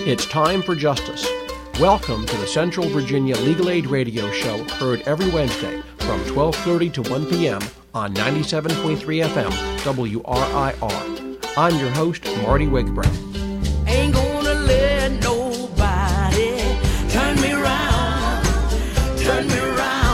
It's time for justice. Welcome to the Central Virginia Legal Aid Radio Show, heard every Wednesday from 12:30 to 1 p.m. on 97.3 FM WRIR. I'm your host, Marty Wigbright. Ain't gonna let nobody turn me around, turn me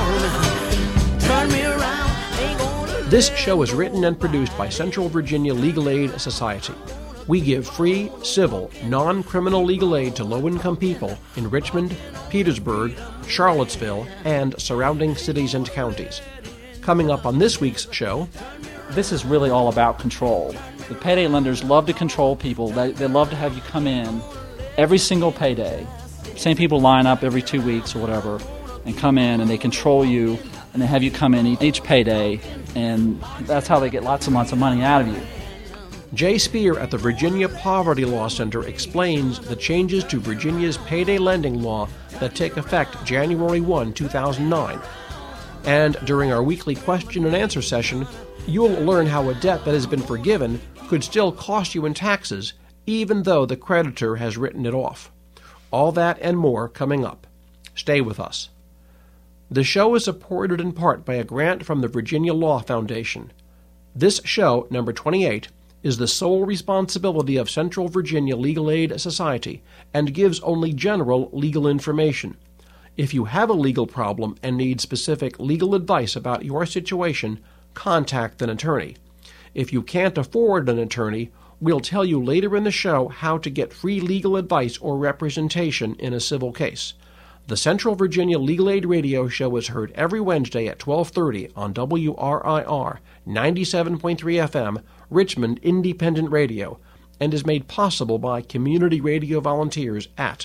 around, turn me around. Ain't gonna. This show is written and produced by Central Virginia Legal Aid Society. We give free, civil, non-criminal legal aid to low-income people in Richmond, Petersburg, Charlottesville, and surrounding cities and counties. Coming up on this week's show, this is really all about control. The payday lenders love to control people. They love to have you come in every single payday. Same people line up every 2 weeks or whatever and come in, and they control you, and they have you come in each payday, and that's how they get lots and lots of money out of you. Jay Spear at the Virginia Poverty Law Center explains the changes to Virginia's payday lending law that take effect January 1, 2009. And during our weekly question and answer session, you'll learn how a debt that has been forgiven could still cost you in taxes, even though the creditor has written it off. All that and more coming up. Stay with us. The show is supported in part by a grant from the Virginia Law Foundation. This show, number 28, is the sole responsibility of Central Virginia Legal Aid Society and gives only general legal information. If you have a legal problem and need specific legal advice about your situation, contact an attorney. If you can't afford an attorney, we'll tell you later in the show how to get free legal advice or representation in a civil case. The Central Virginia Legal Aid Radio Show is heard every Wednesday at 12:30 on WRIR 97.3 FM, Richmond Independent Radio, and is made possible by community radio volunteers at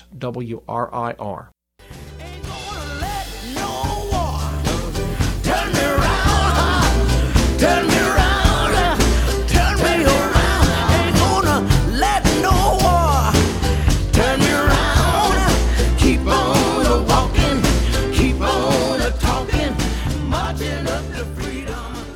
WRIR. Ain't gonna let no one turn me around, turn me around, turn me around. Ain't gonna let no one turn me around. Keep on walking, keep on talking, marching up to freedom.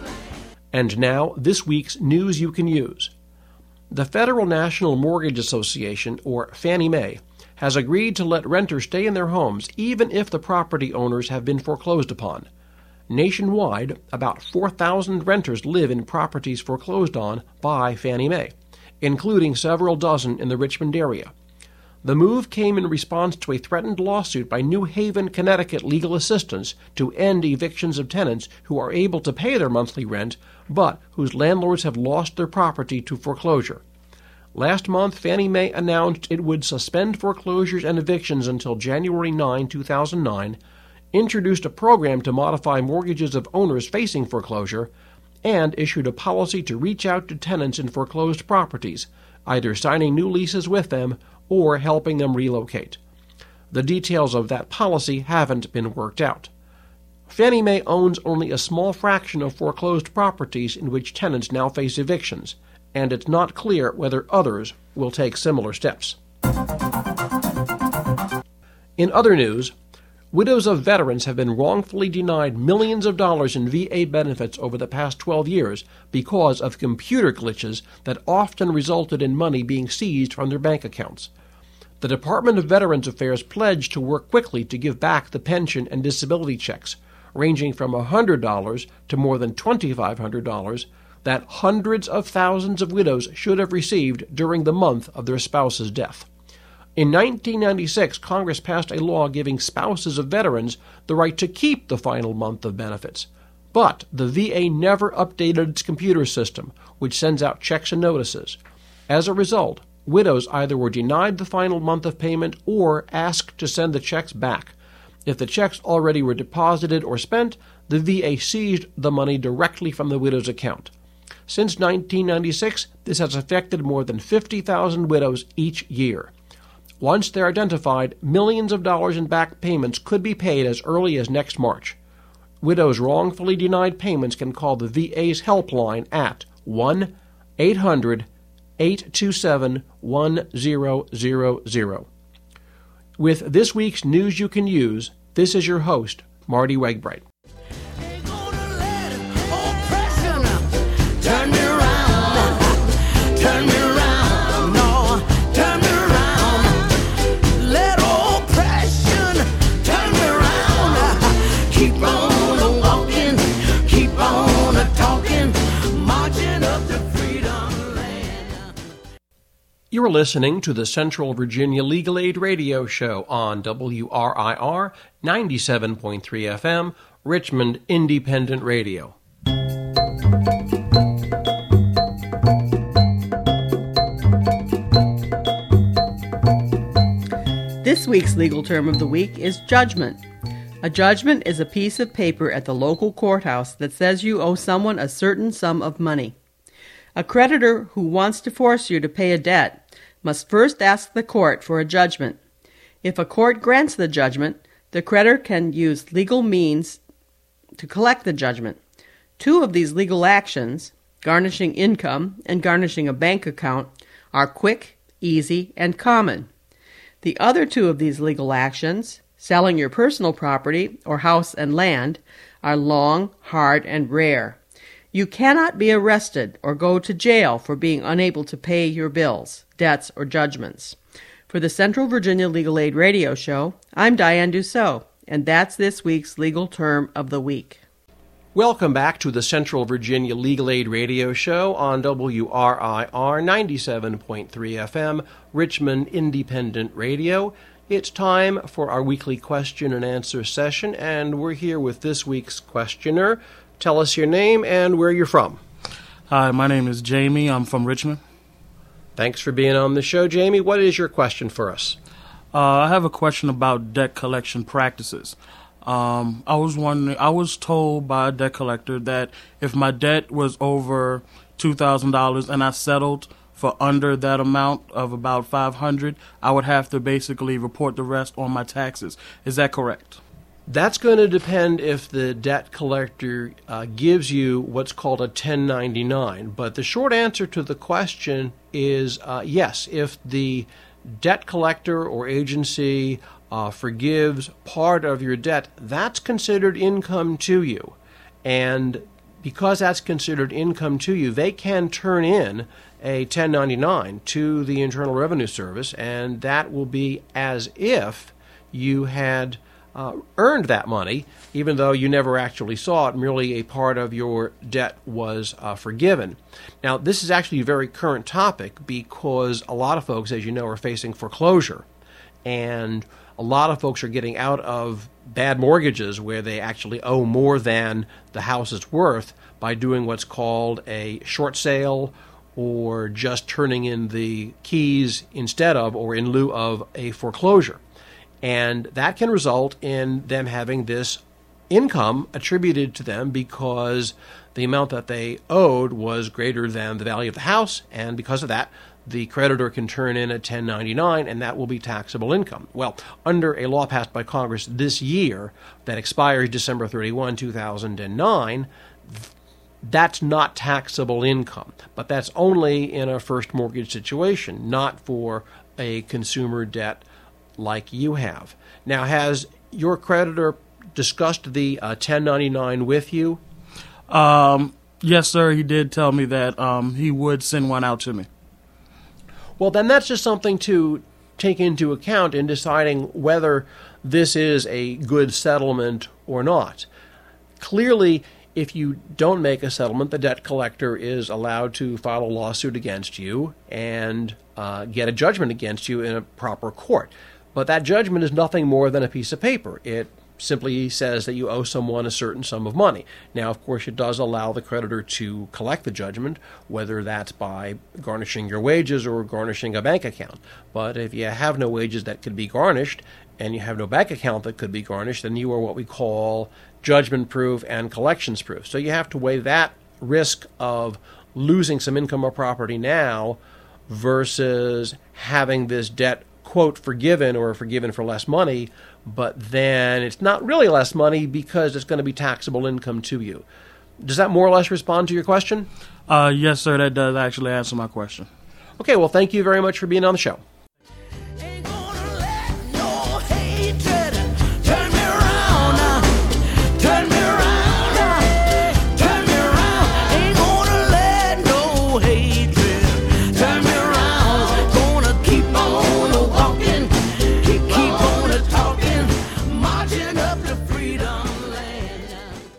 And now, this week's news you can use. The Federal National Mortgage Association, or Fannie Mae, has agreed to let renters stay in their homes even if the property owners have been foreclosed upon. Nationwide, about 4,000 renters live in properties foreclosed on by Fannie Mae, including several dozen in the Richmond area. The move came in response to a threatened lawsuit by New Haven, Connecticut legal assistants to end evictions of tenants who are able to pay their monthly rent, but whose landlords have lost their property to foreclosure. Last month, Fannie Mae announced it would suspend foreclosures and evictions until January 9, 2009, introduced a program to modify mortgages of owners facing foreclosure, and issued a policy to reach out to tenants in foreclosed properties, either signing new leases with them or helping them relocate. The details of that policy haven't been worked out. Fannie Mae owns only a small fraction of foreclosed properties in which tenants now face evictions, and it's not clear whether others will take similar steps. In other news, widows of veterans have been wrongfully denied millions of dollars in VA benefits over the past 12 years because of computer glitches that often resulted in money being seized from their bank accounts. The Department of Veterans Affairs pledged to work quickly to give back the pension and disability checks, ranging from $100 to more than $2,500, that hundreds of thousands of widows should have received during the month of their spouse's death. In 1996, Congress passed a law giving spouses of veterans the right to keep the final month of benefits. But the VA never updated its computer system, which sends out checks and notices. As a result, widows either were denied the final month of payment or asked to send the checks back. If the checks already were deposited or spent, the VA seized the money directly from the widow's account. Since 1996, this has affected more than 50,000 widows each year. Once they're identified, millions of dollars in back payments could be paid as early as next March. Widows wrongfully denied payments can call the VA's helpline at 1-800-827-1000. With this week's news you can use, this is your host, Marty Wegbright. Ain't gonna let oppression turn me around, turn me around, no, turn me around. You're listening to the Central Virginia Legal Aid Radio Show on WRIR 97.3 FM, Richmond Independent Radio. This week's legal term of the week is judgment. A judgment is a piece of paper at the local courthouse that says you owe someone a certain sum of money. A creditor who wants to force you to pay a debt must first ask the court for a judgment. If a court grants the judgment, the creditor can use legal means to collect the judgment. Two of these legal actions, garnishing income and garnishing a bank account, are quick, easy, and common. The other two of these legal actions, selling your personal property or house and land, are long, hard, and rare. You cannot be arrested or go to jail for being unable to pay your bills, debts, or judgments. For the Central Virginia Legal Aid Radio Show, I'm Diane Dussault, and that's this week's legal term of the week. Welcome back to the Central Virginia Legal Aid Radio Show on WRIR 97.3 FM, Richmond Independent Radio. It's time for our weekly question and answer session, and we're here with this week's questioner. Tell us your name and where you're from. Hi, my name is Jamie. I'm from Richmond. Thanks for being on the show, Jamie. What is your question for us? I have a question about debt collection practices. I was told by a debt collector that if my debt was over $2,000 and I settled for under that amount of about $500, I would have to basically report the rest on my taxes. Is that correct? That's going to depend if the debt collector gives you what's called a 1099. But the short answer to the question is yes. If the debt collector or agency forgives part of your debt, that's considered income to you. And because that's considered income to you, they can turn in a 1099 to the Internal Revenue Service, and that will be as if you had earned that money, even though you never actually saw it, merely a part of your debt was forgiven. Now, this is actually a very current topic because a lot of folks, as you know, are facing foreclosure, and a lot of folks are getting out of bad mortgages where they actually owe more than the house is worth by doing what's called a short sale or just turning in the keys instead of or in lieu of a foreclosure. And that can result in them having this income attributed to them because the amount that they owed was greater than the value of the house, and because of that, the creditor can turn in a 1099, and that will be taxable income. Well, under a law passed by Congress this year that expires December 31, 2009, that's not taxable income, but that's only in a first mortgage situation, not for a consumer debt like you have. Now, has your creditor discussed the 1099 with you? Yes, sir. He did tell me that he would send one out to me. Well, then that's just something to take into account in deciding whether this is a good settlement or not. Clearly, if you don't make a settlement, the debt collector is allowed to file a lawsuit against you and get a judgment against you in a proper court. But that judgment is nothing more than a piece of paper. It simply says that you owe someone a certain sum of money. Now, of course, it does allow the creditor to collect the judgment, whether that's by garnishing your wages or garnishing a bank account. But if you have no wages that could be garnished and you have no bank account that could be garnished, then you are what we call judgment proof and collections proof. So you have to weigh that risk of losing some income or property now versus having this debt, quote, forgiven or forgiven for less money, but then it's not really less money because it's going to be taxable income to you. Does that more or less respond to your question? Yes, sir, that does actually answer my question. Okay, well, thank you very much for being on the show. Ain't gonna let no hatred turn me around, turn me around, turn me around. Ain't gonna let no hatred turn me around. Gonna keep on walking, keep on talking, marching up to freedom land.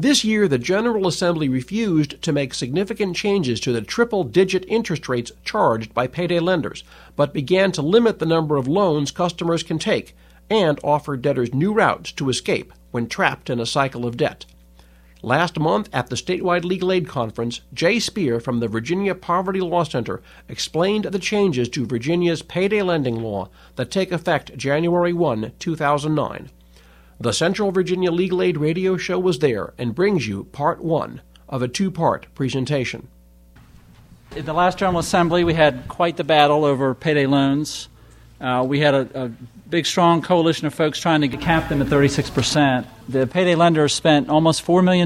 This year, the General Assembly refused to make significant changes to the triple-digit interest rates charged by payday lenders, but began to limit the number of loans customers can take and offer debtors new routes to escape when trapped in a cycle of debt. Last month, at the statewide legal aid conference, Jay Spear from the Virginia Poverty Law Center explained the changes to Virginia's payday lending law that take effect January 1, 2009. The Central Virginia Legal Aid radio show was there and brings you part one of a two-part presentation. At the last General Assembly, we had quite the battle over payday loans. We had a big, strong coalition of folks trying to cap them at 36%. The payday lenders spent almost $4 million,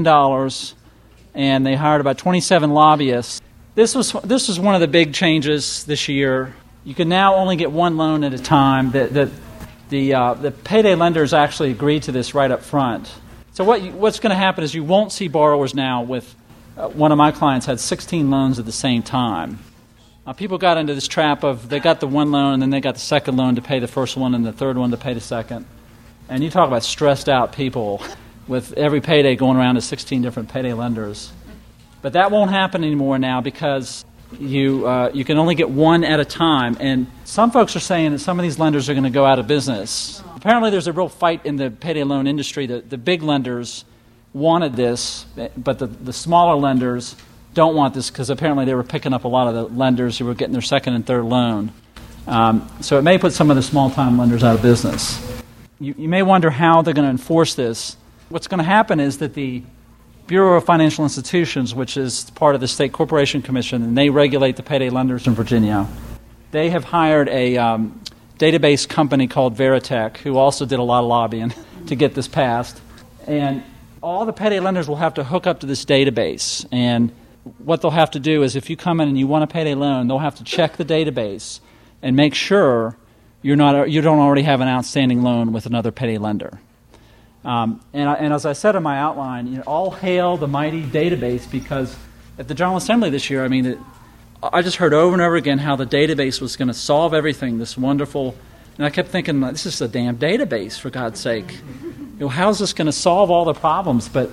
and they hired about 27 lobbyists. This was one of the big changes this year. You can now only get one loan at a time. The payday lenders actually agreed to this right up front. So what's going to happen is you won't see borrowers now with one of my clients had 16 loans at the same time. People got into this trap of they got the one loan and then they got the second loan to pay the first one and the third one to pay the second. And you talk about stressed out people with every payday going around to 16 different payday lenders. But that won't happen anymore now because you can only get one at a time. And some folks are saying that some of these lenders are going to go out of business. Apparently there's a real fight in the payday loan industry. The big lenders wanted this, but the smaller lenders don't want this because apparently they were picking up a lot of the lenders who were getting their second and third loan. So it may put some of the small-time lenders out of business. You may wonder how they're going to enforce this. What's going to happen is that the Bureau of Financial Institutions, which is part of the State Corporation Commission, and they regulate the payday lenders in Virginia, they have hired a database company called Veritech, who also did a lot of lobbying to get this passed. And all the payday lenders will have to hook up to this database. And what they'll have to do is if you come in and you want a payday loan, they'll have to check the database and make sure you don't already have an outstanding loan with another payday lender. And as I said in my outline, all hail the mighty database, because at the General Assembly this year, I just heard over and over again how the database was going to solve everything, this wonderful, and I kept thinking, this is a damn database, for God's sake. How's this going to solve all the problems? But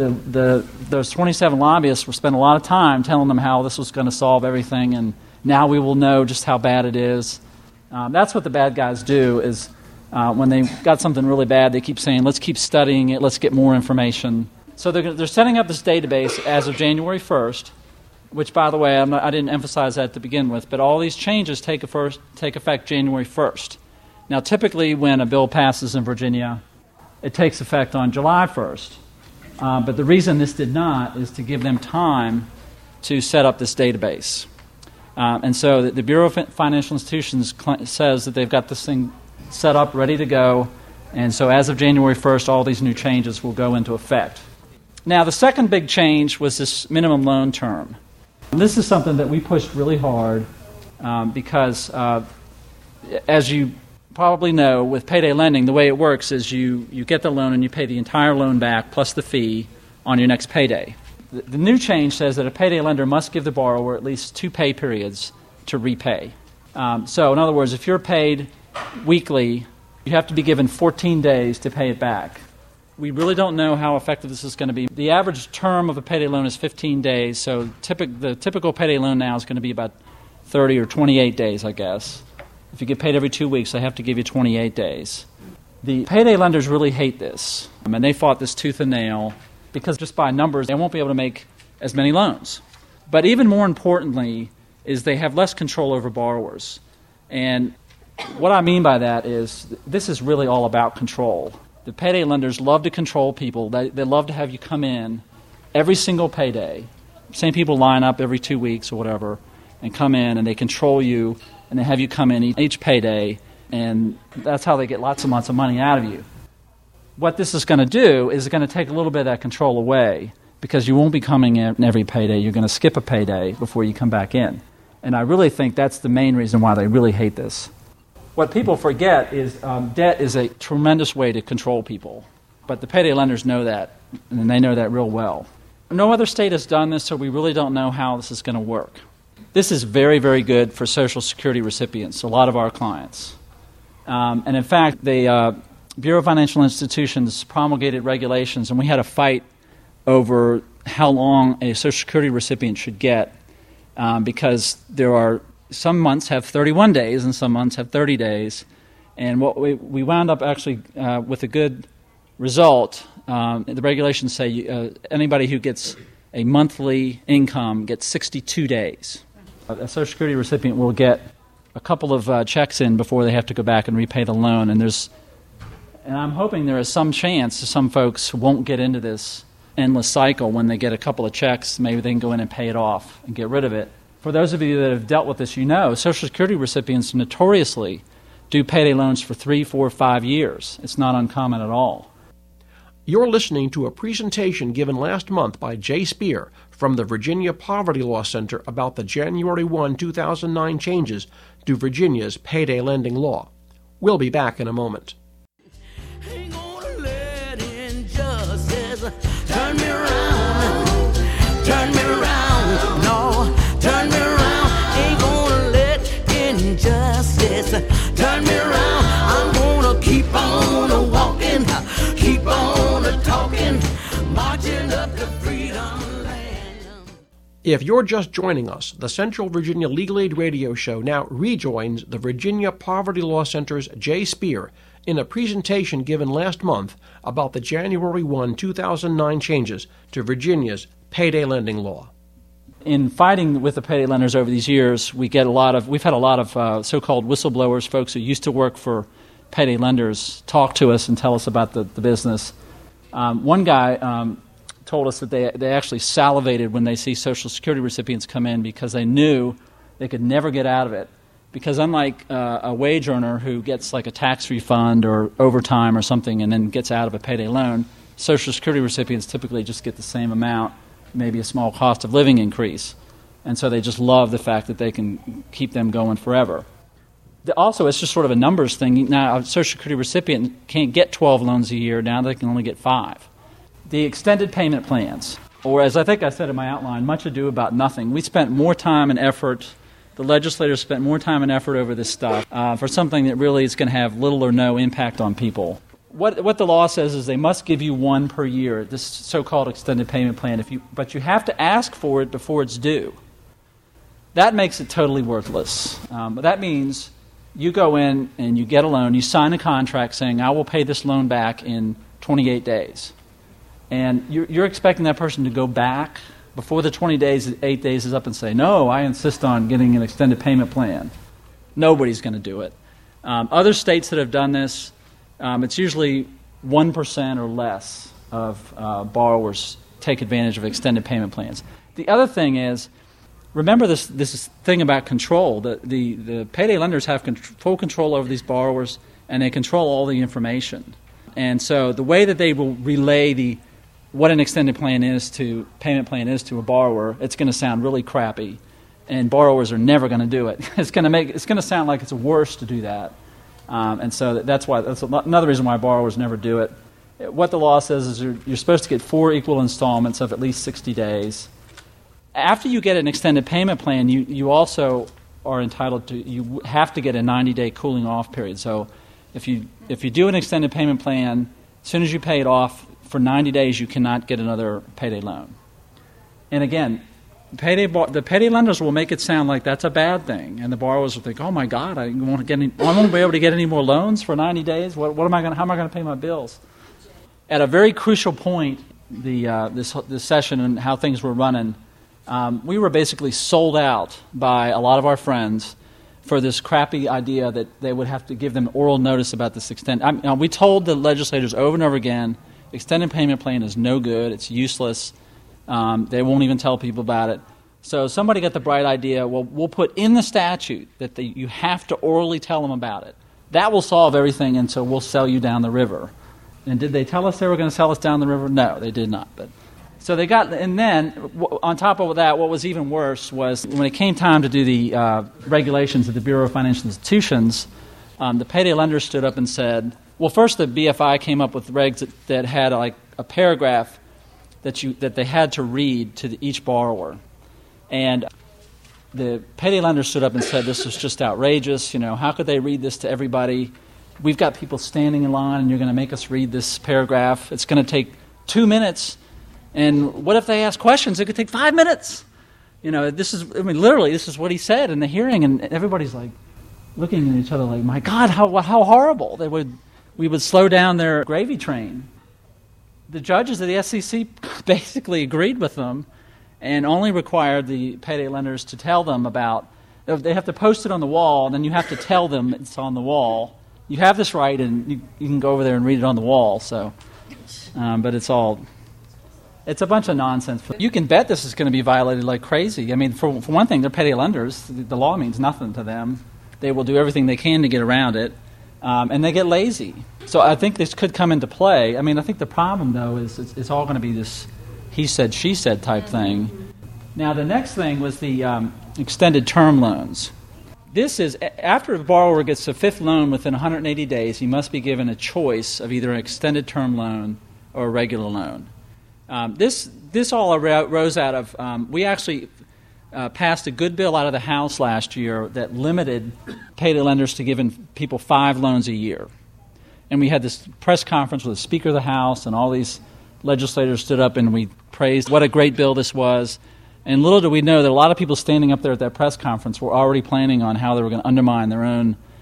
those 27 lobbyists were spending a lot of time telling them how this was going to solve everything, and now we will know just how bad it is. That's what the bad guys do is when they got something really bad, they keep saying, let's keep studying it, let's get more information. So they're setting up this database as of January 1st, which, by the way, I didn't emphasize that to begin with, but all these changes take effect January 1st. Now, typically when a bill passes in Virginia, it takes effect on July 1st. But the reason this did not is to give them time to set up this database. And so the Bureau of Financial Institutions says that they've got this thing set up, ready to go. And so as of January 1st, all these new changes will go into effect. Now, the second big change was this minimum loan term. And this is something that we pushed really hard because, as you probably know, with payday lending, the way it works is you get the loan and you pay the entire loan back plus the fee on your next payday. The new change says that a payday lender must give the borrower at least 2 pay periods to repay. So, in other words, if you're paid weekly, you have to be given 14 days to pay it back. We really don't know how effective this is going to be. The average term of a payday loan is 15 days, so the typical payday loan now is going to be about 30 or 28 days, I guess. If you get paid every 2 weeks, they have to give you 28 days. The payday lenders really hate this, and they fought this tooth and nail because just by numbers, they won't be able to make as many loans. But even more importantly is they have less control over borrowers. And what I mean by that is this is really all about control. The payday lenders love to control people. They love to have you come in every single payday. Same people line up every 2 weeks or whatever and come in, and they control you, and they have you come in each payday, and that's how they get lots and lots of money out of you. What this is going to do is going to take a little bit of that control away because you won't be coming in every payday. You're going to skip a payday before you come back in. And I really think that's the main reason why they really hate this. What people forget is debt is a tremendous way to control people. But the payday lenders know that, and they know that real well. No other state has done this, so we really don't know how this is going to work. This is very, very good for Social Security recipients, a lot of our clients. And in fact, the Bureau of Financial Institutions promulgated regulations, and we had a fight over how long a Social Security recipient should get, because there are some months have 31 days and some months have 30 days. And what we wound up actually with a good result. The regulations say anybody who gets a monthly income gets 62 days. A Social Security recipient will get a couple of checks in before they have to go back and repay the loan. And I'm hoping there is some chance some folks won't get into this endless cycle. When they get a couple of checks, maybe they can go in and pay it off and get rid of it. For those of you that have dealt with this, you know Social Security recipients notoriously do payday loans for 3, 4, 5 years. It's not uncommon at all. You're listening to a presentation given last month by Jay Spear from the Virginia Poverty Law Center about the January 1, 2009 changes to Virginia's payday lending law. We'll be back in a moment. Ain't gonna let injustice turn me around, no, turn me around. Ain't gonna let injustice turn me around. I'm gonna keep on walking, keep on talking, marching up to freedom land. If you're just joining us, the Central Virginia Legal Aid Radio Show now rejoins the Virginia Poverty Law Center's Jay Spear in a presentation given last month about the January 1, 2009 changes to Virginia's payday lending law. In fighting with the payday lenders over these years, we've had a lot of so-called whistleblowers, folks who used to work for payday lenders, talk to us and tell us about the business. One guy told us that they actually salivated when they see Social Security recipients come in because they knew they could never get out of it. Because unlike a wage earner who gets like a tax refund or overtime or something and then gets out of a payday loan, Social Security recipients typically just get the same amount, maybe a small cost of living increase. And so they just love the fact that they can keep them going forever. Also, it's just sort of a numbers thing. Now, a Social Security recipient can't get 12 loans a year. Now they can only get 5. The extended payment plans, or as I think I said in my outline, much ado about nothing. We spent more time and effort, the legislators spent more time and effort over this stuff for something that really is going to have little or no impact on people. What the law says is they must give you one per year, this so-called extended payment plan, but you have to ask for it before it's due. That makes it totally worthless. But that means you go in and you get a loan, you sign a contract saying, I will pay this loan back in 28 days. And you're expecting that person to go back before the 8 days is up and say, no, I insist on getting an extended payment plan. Nobody's going to do it. Other states that have done this, it's usually 1% or less of borrowers take advantage of extended payment plans. The other thing is, remember this thing about control. The payday lenders have full control over these borrowers, and they control all the information. And so the way that they will relay what an extended payment plan is to a borrower, it's going to sound really crappy, and borrowers are never going to do it. It's going to sound like it's worse to do that. And so that's another reason why borrowers never do it. What the law says is you're supposed to get 4 equal installments of at least 60 days. After you get an extended payment plan, you also are entitled to, you have to get a 90-day cooling off period. So if you do an extended payment plan, as soon as you pay it off for 90 days, you cannot get another payday loan. And again, the payday lenders will make it sound like that's a bad thing, and the borrowers will think, "Oh my God, I won't be able to get any more loans for 90 days. How am I going to pay my bills?" At a very crucial point, this session and how things were running, we were basically sold out by a lot of our friends for this crappy idea that they would have to give them oral notice about this extended. We told the legislators over and over again, extended payment plan is no good. It's useless. They won't even tell people about it. So somebody got the bright idea, well, we'll put in the statute that you have to orally tell them about it. That will solve everything, and so we'll sell you down the river. And did they tell us they were going to sell us down the river? No, they did not. So they got, and then on top of that, what was even worse was when it came time to do the regulations at the Bureau of Financial Institutions, the payday lenders stood up and said, well, first the BFI came up with regs that had like a paragraph that they had to read to each borrower. And the payday lender stood up and said, this is just outrageous. How could they read this to everybody? We've got people standing in line, and you're going to make us read this paragraph. It's going to take 2 minutes And what if they ask questions? It could take 5 minutes. Literally, this is what he said in the hearing, and everybody's like looking at each other like, my God, how horrible. We would slow down their gravy train. The judges of the SEC basically agreed with them and only required the payday lenders to tell them about, they have to post it on the wall, and then you have to tell them it's on the wall. You have this right, and you can go over there and read it on the wall. So, but it's a bunch of nonsense. You can bet this is going to be violated like crazy. I mean, for one thing, they're payday lenders. The law means nothing to them. They will do everything they can to get around it, and they get lazy. So I think this could come into play. I mean, I think the problem, though, is it's all going to be this he said, she said type thing. Now, the next thing was the extended term loans. This is, after a borrower gets a fifth loan within 180 days, he must be given a choice of either an extended term loan or a regular loan. This all arose out of, we actually passed a good bill out of the House last year that limited payday lenders to giving people 5 loans a year. And we had this press conference with the Speaker of the House, and all these legislators stood up and we praised what a great bill this was. And little did we know that a lot of people standing up there at that press conference were already planning on how they were going to undermine their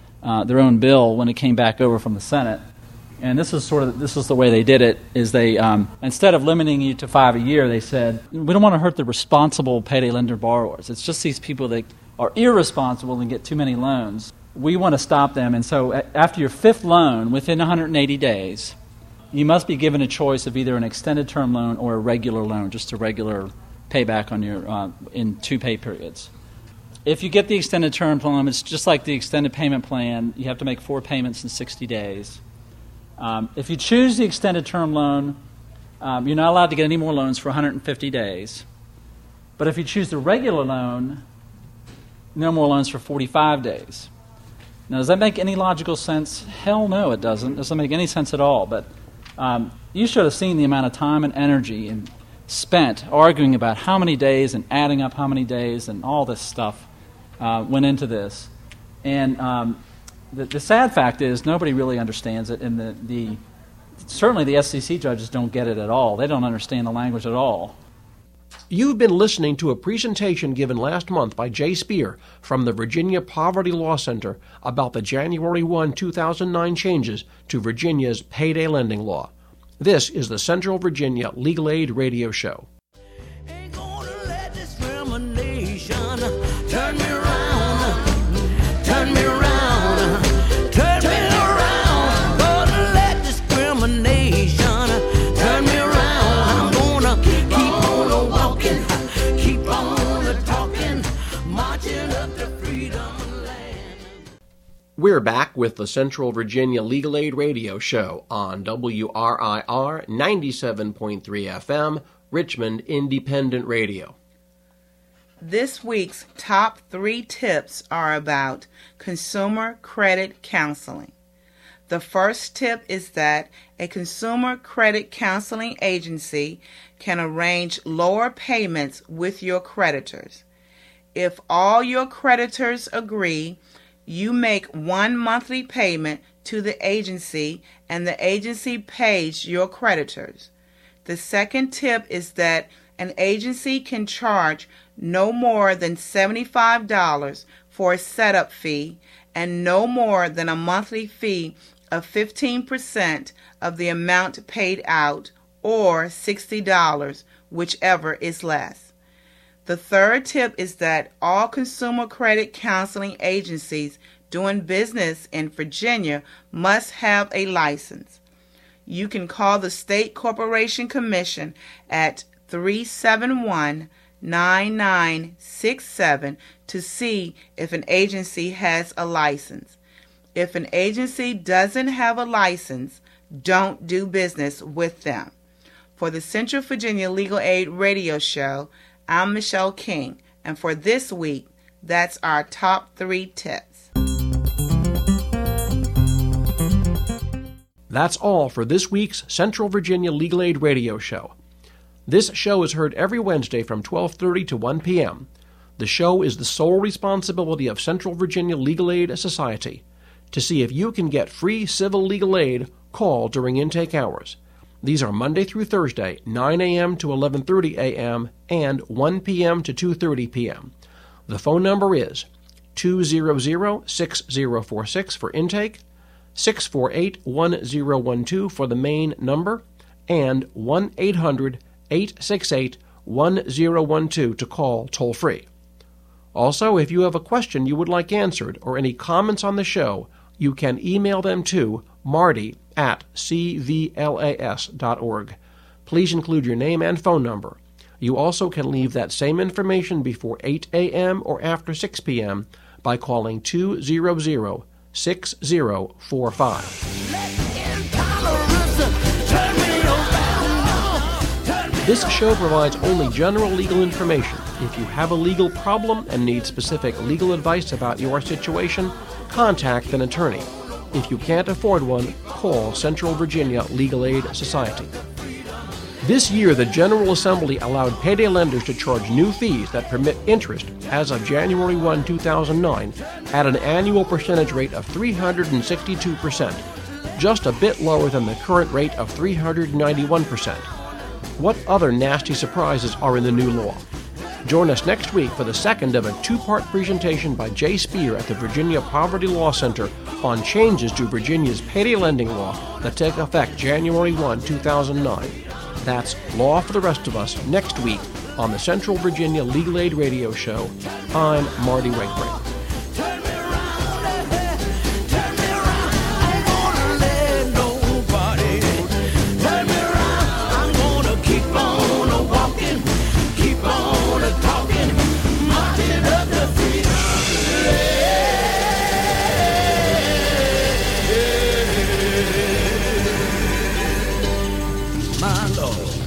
own bill when it came back over from the Senate. And this is the way they did it, is they, instead of limiting you to 5 a year, they said, we don't want to hurt the responsible payday lender borrowers. It's just these people that are irresponsible and get too many loans. We want to stop them. And so after your 5th loan, within 180 days, you must be given a choice of either an extended term loan or a regular loan, just a regular payback on your in 2 pay periods. If you get the extended term loan, it's just like the extended payment plan. You have to make 4 payments in 60 days. If you choose the extended term loan, you're not allowed to get any more loans for 150 days. But if you choose the regular loan, no more loans for 45 days. Now, does that make any logical sense? Hell no, it doesn't. It doesn't make any sense at all. But you should have seen the amount of time and energy and spent arguing about how many days and adding up how many days and all this stuff went into this. And the sad fact is nobody really understands it, and certainly the SEC judges don't get it at all. They don't understand the language at all. You've been listening to a presentation given last month by Jay Spear from the Virginia Poverty Law Center about the January 1, 2009 changes to Virginia's payday lending law. This is the Central Virginia Legal Aid Radio Show. Ain't gonna let discrimination turn me around, turn me around, turn me around. Gonna let discrimination turn me around. I'm gonna keep on walking, keep on talking, marching up to freedom land. We're back with the Central Virginia Legal Aid Radio Show on WRIR 97.3 FM, Richmond Independent Radio. This week's top 3 tips are about consumer credit counseling. The first tip is that a consumer credit counseling agency can arrange lower payments with your creditors. If all your creditors agree, you make 1 monthly payment to the agency and the agency pays your creditors. The second tip is that an agency can charge no more than $75 for a setup fee and no more than a monthly fee of 15% of the amount paid out, or $60, whichever is less. The third tip is that all consumer credit counseling agencies doing business in Virginia must have a license. You can call the State Corporation Commission at 371-9967 to see if an agency has a license. If an agency doesn't have a license, don't do business with them. For the Central Virginia Legal Aid Radio Show, I'm Michelle King, and for this week, that's our top 3 tips. That's all for this week's Central Virginia Legal Aid Radio Show. This show is heard every Wednesday from 12:30 to 1 p.m. The show is the sole responsibility of Central Virginia Legal Aid Society. To see if you can get free civil legal aid, call during intake hours. These are Monday through Thursday, 9 a.m. to 11:30 a.m. and 1 p.m. to 2:30 p.m. The phone number is 200-6046 for intake, 648-1012 for the main number, and 1-800-868-1012 to call toll-free. Also, if you have a question you would like answered or any comments on the show, you can email them to marty@cvlas.org. Please include your name and phone number. You also can leave that same information before 8 a.m. or after 6 p.m. by calling 200-6045. This show provides only general legal information. If you have a legal problem and need specific legal advice about your situation, contact an attorney. If you can't afford one, call Central Virginia Legal Aid Society. This year, the General Assembly allowed payday lenders to charge new fees that permit interest as of January 1, 2009, at an annual percentage rate of 362%, just a bit lower than the current rate of 391%. What other nasty surprises are in the new law? Join us next week for the second of a two-part presentation by Jay Spear at the Virginia Poverty Law Center on changes to Virginia's payday lending law that take effect January 1, 2009. That's Law for the Rest of Us next week on the Central Virginia Legal Aid Radio Show. I'm Marty Wakebrand. My Lord.